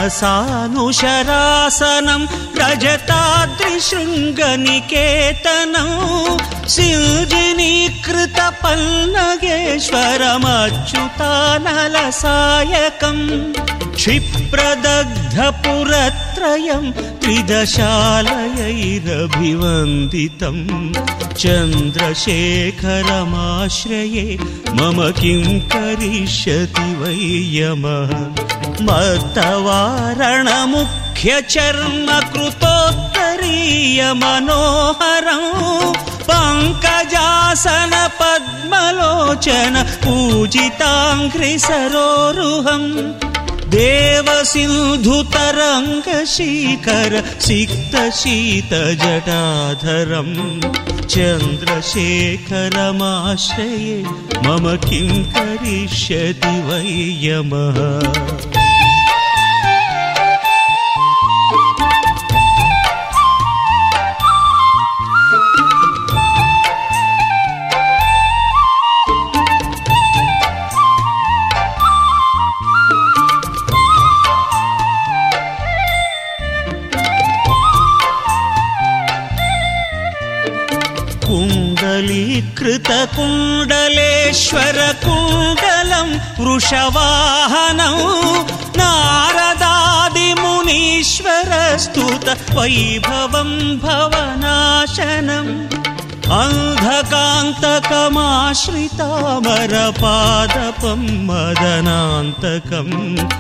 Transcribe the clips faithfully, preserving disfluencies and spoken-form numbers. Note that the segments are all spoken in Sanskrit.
मानसानुशरासनं रजताद्रिशृङ्गनिकेतनं सिञ्जिनीकृतपल्लगेश्वरमच्युतानलसायकम् क्षिप्रदग्धपुरत्रयं त्रिदशालयैरभिवन्दितं चन्द्रशेखरमाश्रये मम किं करिष्यति वै यमः मत्तवारणमुख्यचर्मकृतोत्तरीयमनोहरं पङ्कजासन पद्मलोचन पूजिताङ्घ्रिसरोरुहम् देवसिन्धुतरङ्गशीकर सिक्तशीतजटाधरं चन्द्रशेखरमाश्रये मम किं करिष्यति वै यमः कुण्डलीकृतकुण्डलेश्वरकुण्डलं वृषवाहनं नारदादिमुनीश्वरस्तुत वैभवं भवनाशनम् अन्धकान्तकमाश्रितामरपादपं मदनान्तकं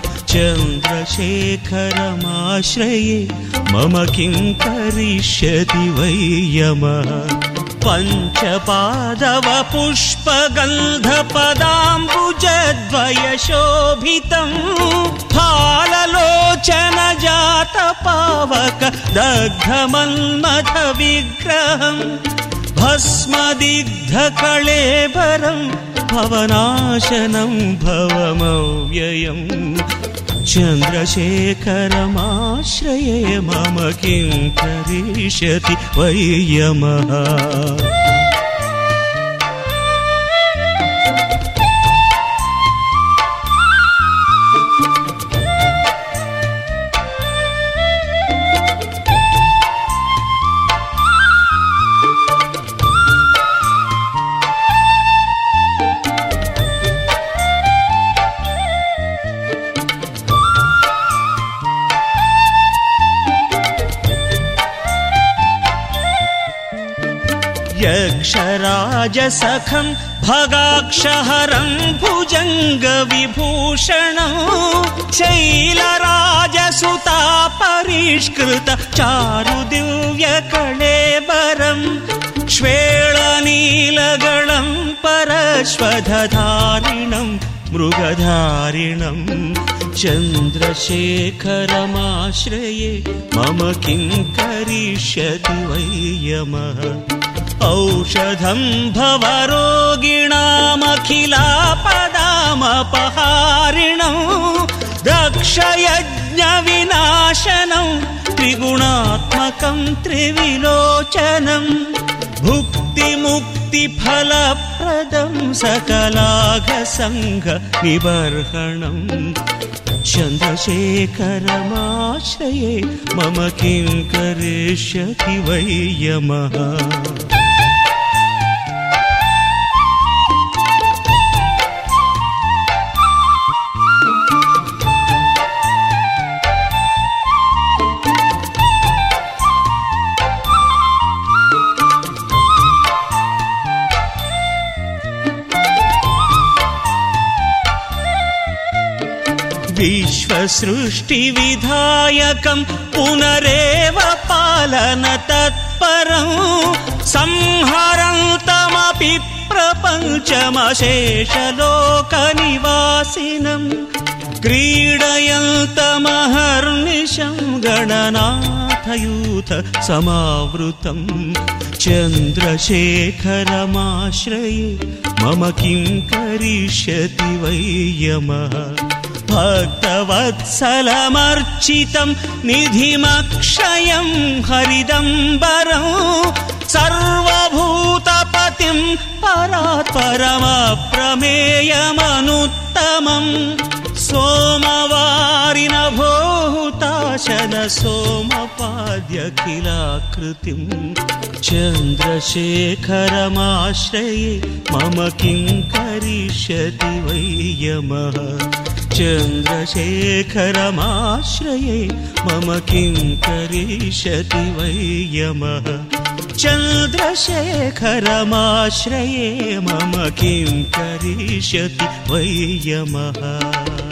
चन्द्रशेखरमाश्रये मम किं करिष्यति वै यमः पञ्चपादवपुष्पगन्धपदाम्बुजद्वयशोभितं फाललोचनजातपावक दग्धमन्मथविग्रहं भस्मदिग्धकळेबरं भवनाशनं भवमव्ययम् चन्द्रशेखरमाश्रये मम किं करिष्यति वै यमः यक्षराजसखं भगाक्षहरं भुजङ्गविभूषणं शैलराजसुता परिष्कृत चारुदिव्यकळेबरं श्वेलनीलगणं परश्वधारिणं मृगधारिणं चन्द्रशेखरमाश्रये मम किं करिष्यति वै यमः औषधं भवरोगिणामखिलापदामपहारिणं दक्षयज्ञविनाशनं त्रिगुणात्मकं त्रिविलोचनं भुक्तिमुक्तिफलप्रदं सकलाघसङ्घनिबर्हणं चन्द्रशेखरमाश्रये मम किं करिष्यति वै यमः विश्वसृष्टिविधायकं पुनरेव पालनतत्परं संहरन्तमपि प्रपञ्चमशेषलोकनिवासिनं क्रीडयन्तमहर्निशं गणनाथयूथ समावृतं चन्द्रशेखरमाश्रये मम किं करिष्यति वै यमः भक्तवत्सलमर्चितं निधिमक्षयं हरिदम्बरं सर्वभूतपतिं परात्परमप्रमेयमनुत्तमं सोमवारिनभोहुताशन सोमपाद्यखिलाकृतिं चन्द्रशेखरमाश्रये मम किं करिष्यति वै यमः चन्द्रशेखरमाश्रये मम किं करिष्यति वै यमः चन्द्रशेखरमाश्रये मम किं करिष्यति वै यमः।